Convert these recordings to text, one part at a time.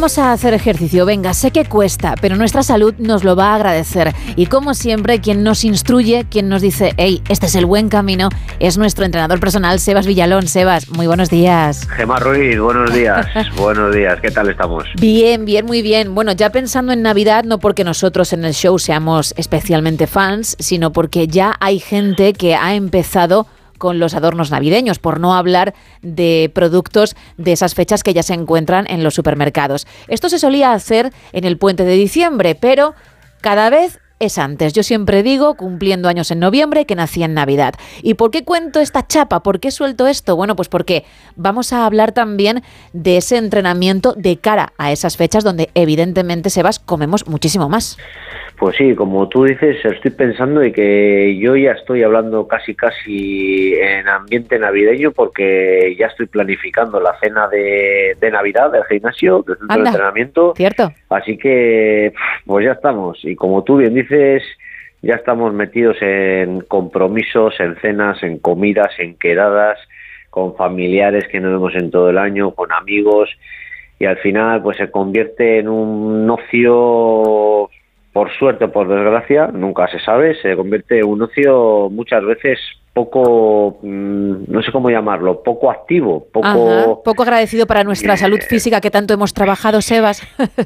Vamos a hacer ejercicio, venga, sé que cuesta, pero nuestra salud nos lo va a agradecer. Y como siempre, quien nos instruye, quien nos dice, hey, este es el buen camino, es nuestro entrenador personal, Sebas Villalón. Sebas, muy buenos días. Gemma Ruiz, buenos días. Buenos días, ¿qué tal estamos? Bien, muy bien. Bueno, ya pensando en Navidad, no porque nosotros en el show seamos especialmente fans, sino porque ya hay gente que ha empezado con los adornos navideños, por no hablar de productos de esas fechas que ya se encuentran en los supermercados. Esto se solía hacer en el puente de diciembre, pero cada vez es antes. Yo siempre digo, cumpliendo años en noviembre, que nací en Navidad. ¿Y por qué cuento esta chapa? ¿Por qué suelto esto? Bueno, pues porque vamos a hablar también de ese entrenamiento de cara a esas fechas donde evidentemente, Sebas, comemos muchísimo más. Pues sí, como tú dices, estoy pensando y que yo ya estoy hablando casi en ambiente navideño porque ya estoy planificando la cena de Navidad del gimnasio, del centro de entrenamiento. ¿Cierto? Así que, pues ya estamos. Y como tú bien dices, ya estamos metidos en compromisos, en cenas, en comidas, en quedadas, con familiares que nos vemos en todo el año, con amigos. Y al final, pues se convierte en un ocio... Por suerte o por desgracia, nunca se sabe, se convierte en un ocio muchas veces poco, no sé cómo llamarlo, poco activo, poco agradecido para nuestra salud física que tanto hemos trabajado, Sebas.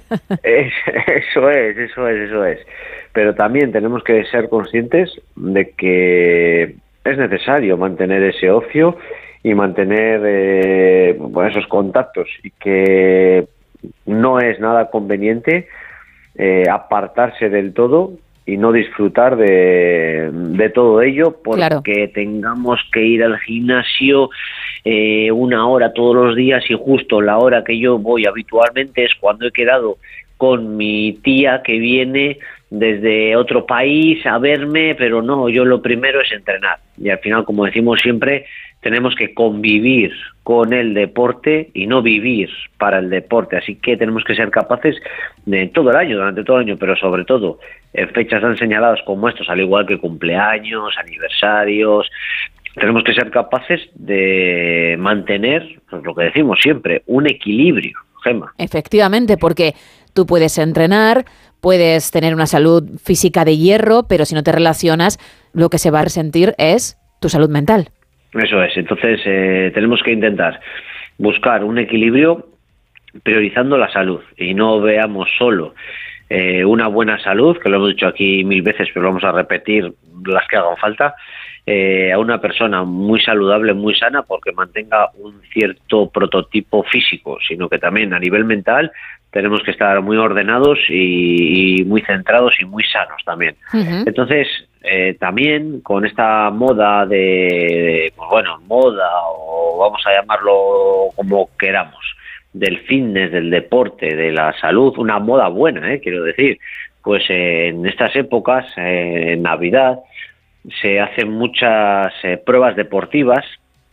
Eso es. Pero también tenemos que ser conscientes de que es necesario mantener ese ocio y mantener esos contactos y que no es nada conveniente apartarse del todo y no disfrutar de todo ello porque tengamos que ir al gimnasio una hora todos los días y justo la hora que yo voy habitualmente es cuando he quedado con mi tía que viene desde otro país a verme, pero no, yo lo primero es entrenar y al final, como decimos siempre, tenemos que convivir con el deporte y no vivir para el deporte, así que tenemos que ser capaces de todo el año, durante todo el año, pero sobre todo en fechas tan señaladas como estos, al igual que cumpleaños, aniversarios, tenemos que ser capaces de mantener, pues lo que decimos siempre, un equilibrio, Gemma. Efectivamente, porque tú puedes entrenar, puedes tener una salud física de hierro, pero si no te relacionas, lo que se va a resentir es tu salud mental. Eso es, entonces tenemos que intentar buscar un equilibrio priorizando la salud y no veamos solo una buena salud, que lo hemos dicho aquí 1000 veces, pero vamos a repetir las que hagan falta, a una persona muy saludable, muy sana, porque mantenga un cierto prototipo físico, sino que también a nivel mental tenemos que estar muy ordenados y muy centrados y muy sanos también. Uh-huh. Entonces, también con esta moda moda o vamos a llamarlo como queramos, del fitness, del deporte, de la salud, una moda buena, quiero decir, pues en estas épocas, en Navidad, se hacen muchas pruebas deportivas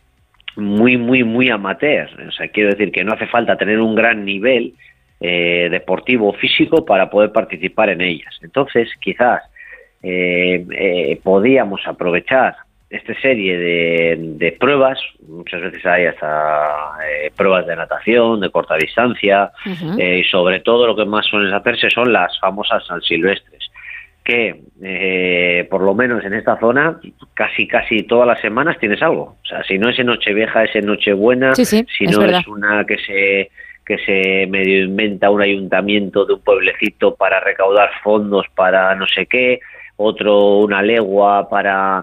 muy amateur, o sea, quiero decir que no hace falta tener un gran nivel deportivo o físico para poder participar en ellas. Entonces, quizás podíamos aprovechar esta serie de pruebas, muchas veces hay hasta pruebas de natación, de corta distancia, uh-huh. Y sobre todo lo que más suelen hacerse son las famosas San Silvestres, que por lo menos en esta zona casi todas las semanas tienes algo. O sea, si no es en Nochevieja, es en Nochebuena, sí, si no es una que se medio inventa un ayuntamiento de un pueblecito para recaudar fondos para no sé qué, otro una legua para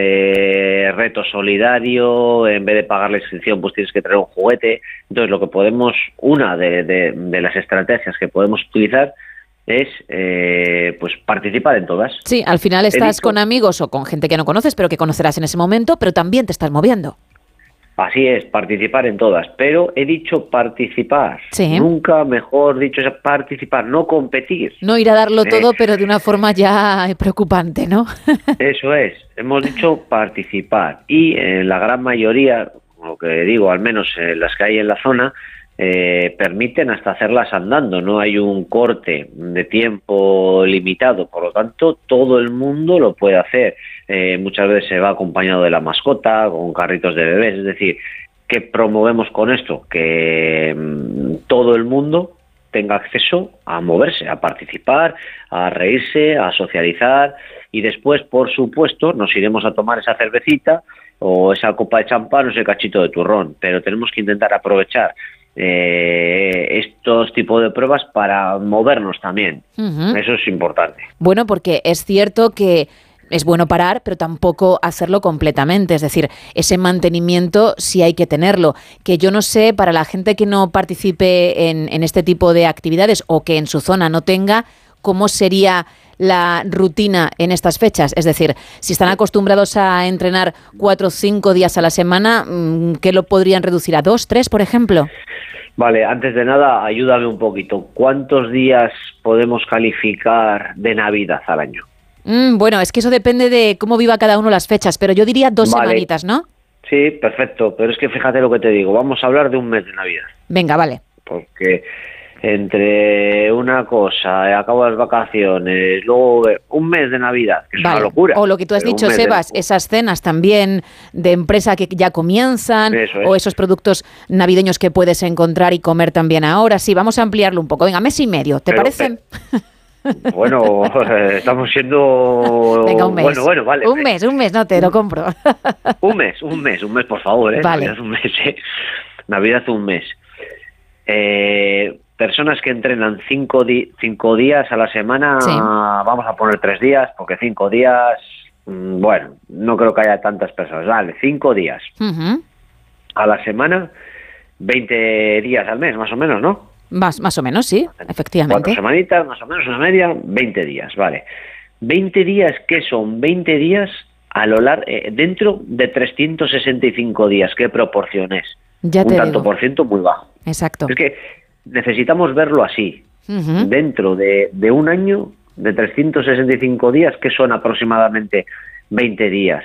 reto solidario, en vez de pagar la inscripción pues tienes que traer un juguete. Entonces lo que podemos, una de las estrategias que podemos utilizar es pues participar en todas. Sí, al final estás con amigos o con gente que no conoces pero que conocerás en ese momento, pero también te estás moviendo. Así es, participar en todas, pero he dicho participar, sí. Nunca mejor dicho es participar, no competir. No ir a darlo todo, pero de una forma ya preocupante, ¿no? Eso es, hemos dicho participar y en la gran mayoría, lo que digo, al menos las que hay en la zona, permiten hasta hacerlas andando, no hay un corte de tiempo limitado, por lo tanto todo el mundo lo puede hacer. Muchas veces se va acompañado de la mascota, con carritos de bebés, es decir, ¿qué promovemos con esto? Que todo el mundo tenga acceso a moverse, a participar, a reírse, a socializar, y después, por supuesto, nos iremos a tomar esa cervecita o esa copa de champán o ese cachito de turrón, pero tenemos que intentar aprovechar estos tipos de pruebas para movernos también. Eso es importante. Bueno, porque es cierto que es bueno parar, pero tampoco hacerlo completamente. Es decir, ese mantenimiento sí hay que tenerlo. Que yo no sé, para la gente que no participe en este tipo de actividades o que en su zona no tenga, ¿cómo sería la rutina en estas fechas? Es decir, si están acostumbrados a entrenar 4 o 5 días a la semana, ¿qué lo podrían reducir a 2, 3, por ejemplo? Vale, antes de nada, ayúdame un poquito. ¿Cuántos días podemos calificar de Navidad al año? Bueno, es que eso depende de cómo viva cada uno las fechas, pero yo diría 2 semanitas, ¿no? Sí, perfecto, pero es que fíjate lo que te digo, vamos a hablar de un mes de Navidad. Venga, vale. Porque entre una cosa, acabo las vacaciones, luego un mes de Navidad, que es una locura. O lo que tú has dicho, Sebas, esas cenas también de empresa que ya comienzan, o esos productos navideños que puedes encontrar y comer también ahora. Sí, vamos a ampliarlo un poco. Venga, mes y medio, ¿te parece? Bueno, estamos siendo... Venga, un mes. Bueno, vale. Un mes, no te lo compro. Un mes, por favor, ¿eh? Vale. Navidad un mes, ¿eh? Navidad un mes. Personas que entrenan 5 días a la semana, sí. Vamos a poner 3 días, porque 5 días, bueno, no creo que haya tantas personas. Vale, 5 días a la semana, 20 días al mes, más o menos, ¿no? Más o menos, sí, efectivamente. 4 semanitas, más o menos, una media, 20 días, vale. 20 días, ¿qué son? 20 días a lo largo, dentro de 365 días, ¿qué proporción es? Ya te un tanto digo. Por ciento muy bajo. Exacto. Es que necesitamos verlo así. Dentro de un año, de 365 días, que son aproximadamente 20 días,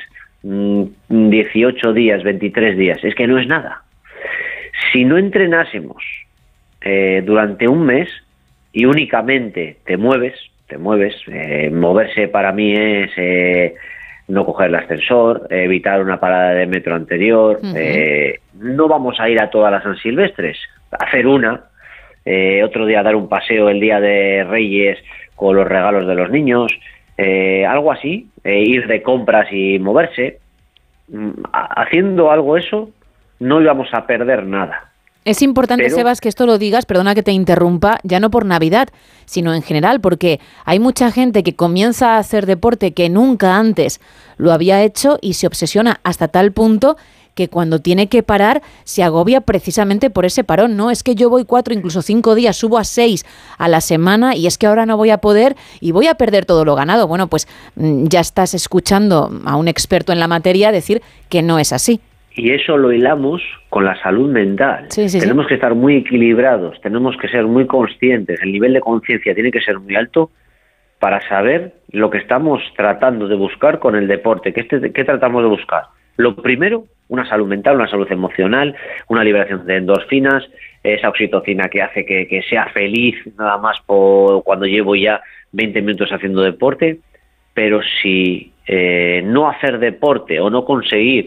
18 días, 23 días. Es que no es nada. Si no entrenásemos durante un mes y únicamente te mueves, moverse para mí es no coger el ascensor, evitar una parada de metro anterior, no vamos a ir a todas las San Silvestres, hacer una, otro día dar un paseo el día de Reyes con los regalos de los niños, algo así, ir de compras y moverse. Haciendo algo eso, no íbamos a perder nada. Es importante, Sebas, que esto lo digas, perdona que te interrumpa, ya no por Navidad, sino en general, porque hay mucha gente que comienza a hacer deporte que nunca antes lo había hecho y se obsesiona hasta tal punto que cuando tiene que parar se agobia precisamente por ese parón. No, es que yo voy 4, incluso 5 días, subo a 6 a la semana y es que ahora no voy a poder y voy a perder todo lo ganado. Bueno, pues ya estás escuchando a un experto en la materia decir que no es así. Y eso lo hilamos con la salud mental. Sí, tenemos que estar muy equilibrados, tenemos que ser muy conscientes, el nivel de conciencia tiene que ser muy alto para saber lo que estamos tratando de buscar con el deporte. ¿Qué tratamos de buscar? Lo primero, una salud mental, una salud emocional, una liberación de endorfinas, esa oxitocina que hace que sea feliz nada más cuando llevo ya 20 minutos haciendo deporte, pero si no hacer deporte o no conseguir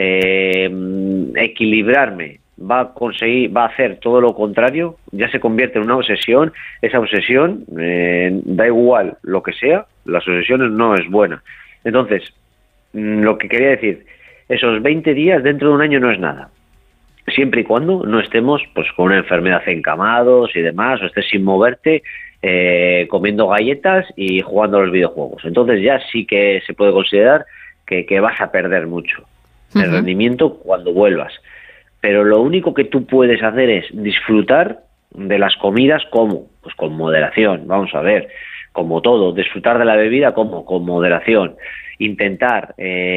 equilibrarme va a hacer todo lo contrario, ya se convierte en una obsesión. Esa obsesión, da igual lo que sea, las obsesiones no es buena. Entonces, lo que quería decir, esos 20 días dentro de un año no es nada, siempre y cuando no estemos pues con una enfermedad encamados y demás, o estés sin moverte, comiendo galletas y jugando a los videojuegos. Entonces ya sí que se puede considerar que vas a perder mucho el rendimiento cuando vuelvas. Pero lo único que tú puedes hacer es disfrutar de las comidas. ¿Cómo? Pues con moderación, vamos a ver, como todo, disfrutar de la bebida con moderación, intentar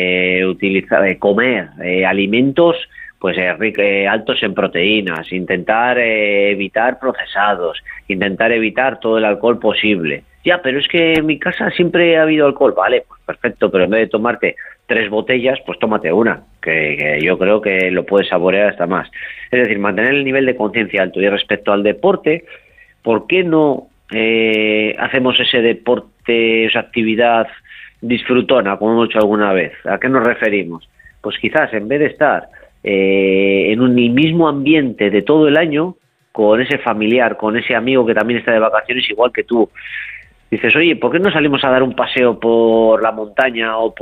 comer alimentos pues altos en proteínas, intentar evitar procesados, intentar evitar todo el alcohol posible. Ya, pero es que en mi casa siempre ha habido alcohol. Vale, pues perfecto, pero en vez de tomarte 3 botellas, pues tómate una, que yo creo que lo puedes saborear hasta más. Es decir, mantener el nivel de conciencia alto. Y respecto al deporte, ¿por qué no hacemos ese deporte, esa actividad disfrutona, como hemos hecho alguna vez? ¿A qué nos referimos? Pues quizás en vez de estar en un mismo ambiente de todo el año, con ese familiar, con ese amigo que también está de vacaciones igual que tú. Dices, oye, ¿por qué no salimos a dar un paseo por la montaña o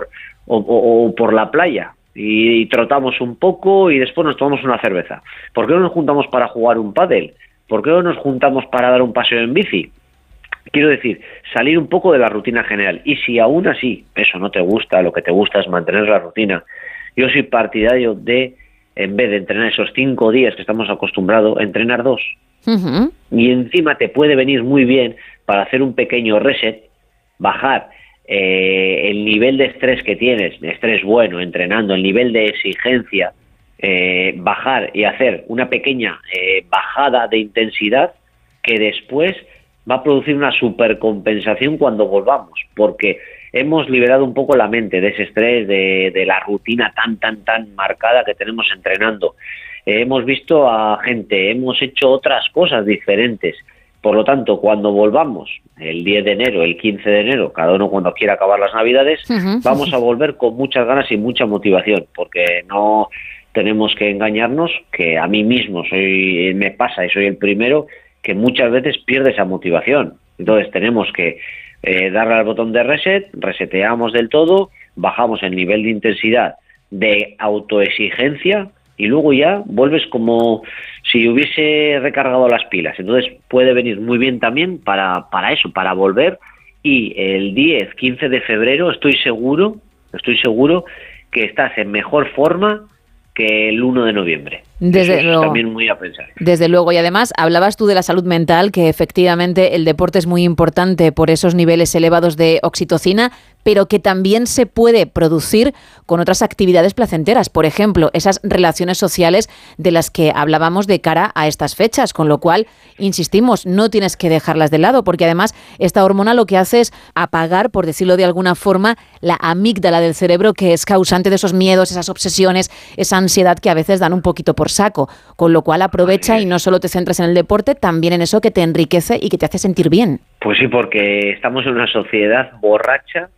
por la playa? Y trotamos un poco y después nos tomamos una cerveza. ¿Por qué no nos juntamos para jugar un pádel? ¿Por qué no nos juntamos para dar un paseo en bici? Quiero decir, salir un poco de la rutina general. Y si aún así eso no te gusta, lo que te gusta es mantener la rutina, yo soy partidario de, en vez de entrenar esos 5 días que estamos acostumbrados, entrenar 2. Uh-huh. Y encima te puede venir muy bien para hacer un pequeño reset, bajar el nivel de estrés que tienes, de estrés bueno, entrenando, el nivel de exigencia, bajar y hacer una pequeña bajada de intensidad que después va a producir una supercompensación cuando volvamos, porque hemos liberado un poco la mente de ese estrés, de la rutina tan marcada que tenemos entrenando. Hemos visto a gente, hemos hecho otras cosas diferentes. Por lo tanto, cuando volvamos, el 10 de enero, el 15 de enero, cada uno cuando quiera acabar las Navidades, vamos a volver con muchas ganas y mucha motivación, porque no tenemos que engañarnos, que a mí mismo me pasa y soy el primero, que muchas veces pierde esa motivación. Entonces tenemos que darle al botón de reset, reseteamos del todo, bajamos el nivel de intensidad, de autoexigencia, y luego ya vuelves como si hubiese recargado las pilas. Entonces puede venir muy bien también para eso, para volver. Y el 10, 15 de febrero estoy seguro que estás en mejor forma que el 1 de noviembre. Desde Eso luego. Es también muy a pensar. Desde luego, y además hablabas tú de la salud mental, que efectivamente el deporte es muy importante por esos niveles elevados de oxitocina, pero que también se puede producir con otras actividades placenteras, por ejemplo, esas relaciones sociales de las que hablábamos de cara a estas fechas, con lo cual, insistimos, no tienes que dejarlas de lado, porque además esta hormona lo que hace es apagar, por decirlo de alguna forma, la amígdala del cerebro, que es causante de esos miedos, esas obsesiones, esa ansiedad que a veces dan un poquito por saco, con lo cual aprovecha y no solo te centras en el deporte, también en eso que te enriquece y que te hace sentir bien. Pues sí, porque estamos en una sociedad borracha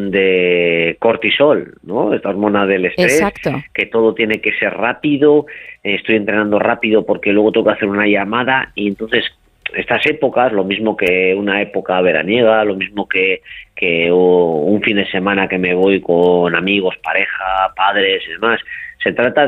de cortisol, ¿no? Esta hormona del estrés. Exacto. Que todo tiene que ser rápido, estoy entrenando rápido porque luego tengo que hacer una llamada, y entonces estas épocas, lo mismo que una época veraniega, lo mismo que un fin de semana que me voy con amigos, pareja, padres y demás, se trata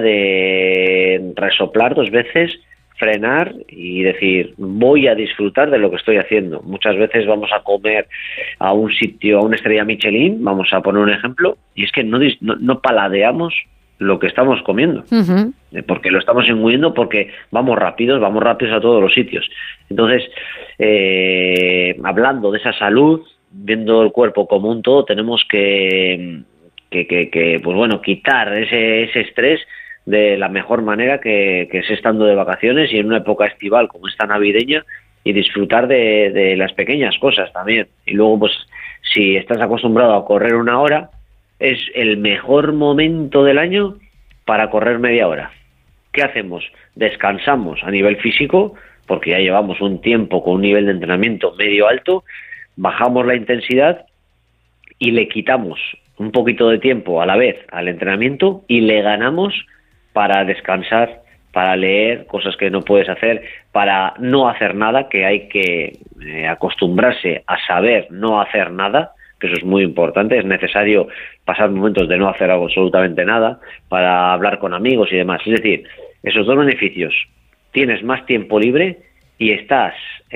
de resoplar 2 veces, frenar y decir, voy a disfrutar de lo que estoy haciendo. Muchas veces vamos a comer a un sitio, a una estrella Michelin, vamos a poner un ejemplo, y es que no paladeamos lo que estamos comiendo, porque lo estamos engulliendo, porque vamos rápidos a todos los sitios. Entonces, hablando de esa salud, viendo el cuerpo como un todo, tenemos que pues bueno, quitar ese estrés de la mejor manera, que es estando de vacaciones y en una época estival como esta navideña, y disfrutar de las pequeñas cosas también. Y luego, pues, si estás acostumbrado a correr 1 hora, es el mejor momento del año para correr media hora. ¿Qué hacemos? Descansamos a nivel físico, porque ya llevamos un tiempo con un nivel de entrenamiento medio alto, bajamos la intensidad y le quitamos un poquito de tiempo a la vez al entrenamiento, y le ganamos para descansar, para leer cosas que no puedes hacer, para no hacer nada, que hay que acostumbrarse a saber no hacer nada, que eso es muy importante. Es necesario pasar momentos de no hacer absolutamente nada para hablar con amigos y demás. Es decir, esos 2 beneficios: tienes más tiempo libre y estás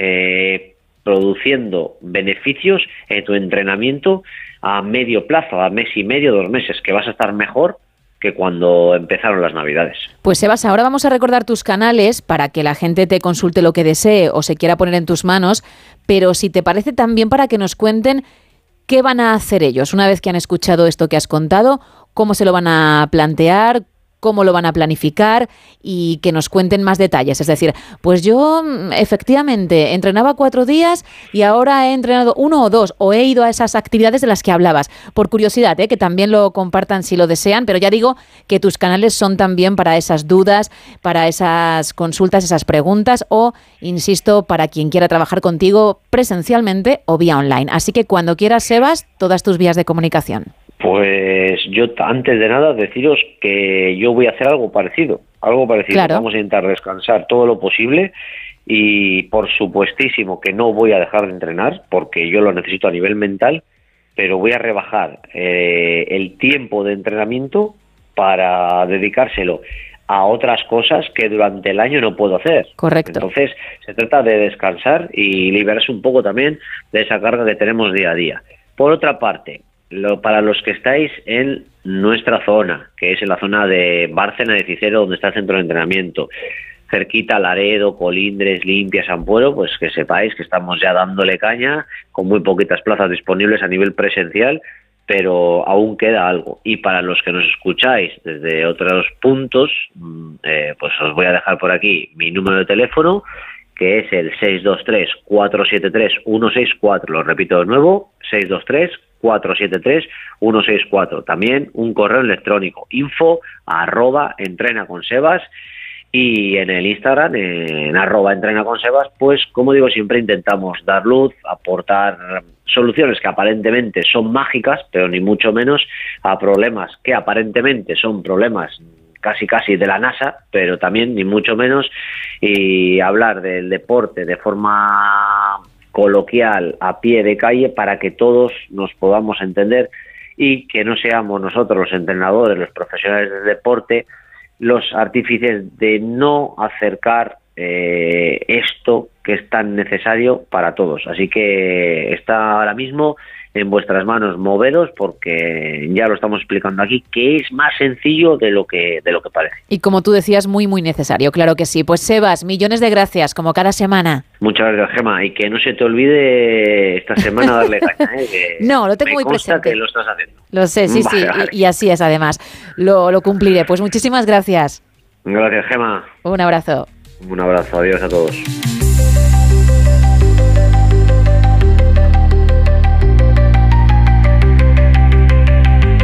produciendo beneficios en tu entrenamiento a medio plazo, a mes y medio, 2 meses, que vas a estar mejor que cuando empezaron las Navidades. Pues Sebas, ahora vamos a recordar tus canales para que la gente te consulte lo que desee o se quiera poner en tus manos, pero si te parece también para que nos cuenten qué van a hacer ellos una vez que han escuchado esto que has contado, cómo se lo van a plantear, cómo lo van a planificar, y que nos cuenten más detalles. Es decir, pues yo efectivamente entrenaba 4 días y ahora he entrenado 1 o 2, o he ido a esas actividades de las que hablabas. Por curiosidad, que también lo compartan si lo desean, pero ya digo que tus canales son también para esas dudas, para esas consultas, esas preguntas, o, insisto, para quien quiera trabajar contigo presencialmente o vía online. Así que cuando quieras, Sebas, todas tus vías de comunicación. Pues yo, antes de nada, deciros que yo voy a hacer algo parecido algo parecido. Claro. Vamos a intentar descansar todo lo posible y por supuestísimo que no voy a dejar de entrenar porque yo lo necesito a nivel mental, pero voy a rebajar el tiempo de entrenamiento para dedicárselo a otras cosas que durante el año no puedo hacer. Correcto. Entonces, se trata de descansar y liberarse un poco también de esa carga que tenemos día a día. Por otra parte, para los que estáis en nuestra zona, que es en la zona de Bárcena de Cicero, donde está el centro de entrenamiento, cerquita Laredo, Colindres, Limpia, San Pueblo, pues que sepáis que estamos ya dándole caña, con muy poquitas plazas disponibles a nivel presencial, pero aún queda algo. Y para los que nos escucháis desde otros puntos, pues os voy a dejar por aquí mi número de teléfono, que es el 623-473-164. Lo repito de nuevo, 623-473-164. También un correo electrónico, info@entrenaconsebas. Y en el Instagram, en @entrenaconsebas, pues como digo, siempre intentamos dar luz, aportar soluciones que aparentemente son mágicas, pero ni mucho menos a problemas que aparentemente son problemas casi de la NASA, pero también ni mucho menos, y hablar del deporte de forma coloquial, a pie de calle, para que todos nos podamos entender y que no seamos nosotros los entrenadores, los profesionales del deporte, los artífices de no acercar esto que es tan necesario para todos. Así que está ahora mismo en vuestras manos moveros, porque ya lo estamos explicando aquí, que es más sencillo de lo que parece. Y como tú decías, muy necesario, claro que sí. Pues Sebas, millones de gracias, como cada semana. Muchas gracias, Gemma, y que no se te olvide esta semana darle caña, que no, lo tengo muy presente. Que lo estás haciendo. Lo sé, sí, vale. Y así es, además. Lo cumpliré. Pues muchísimas gracias. Gracias, Gemma. Un abrazo. Un abrazo, adiós a todos.